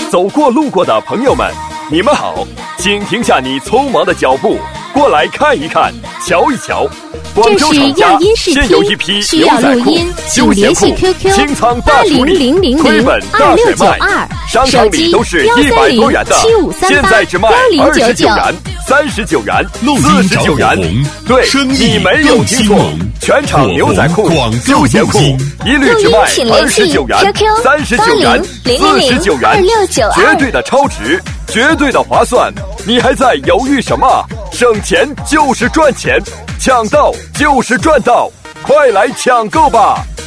走过路过的朋友们，你们好，请停下你匆忙的脚步，过来看一看，瞧一瞧。广州厂家现有一批牛仔裤、休闲裤、清仓大处理、亏本大甩卖，商场里都是100多元的，现在只卖29元、39元、49元。对，你没有听错，全场牛仔裤、休闲裤一律只卖29元、39元、49元，绝对的超值，绝对的划算。你还在犹豫什么？省钱就是赚钱，抢到就是赚到，快来抢购吧！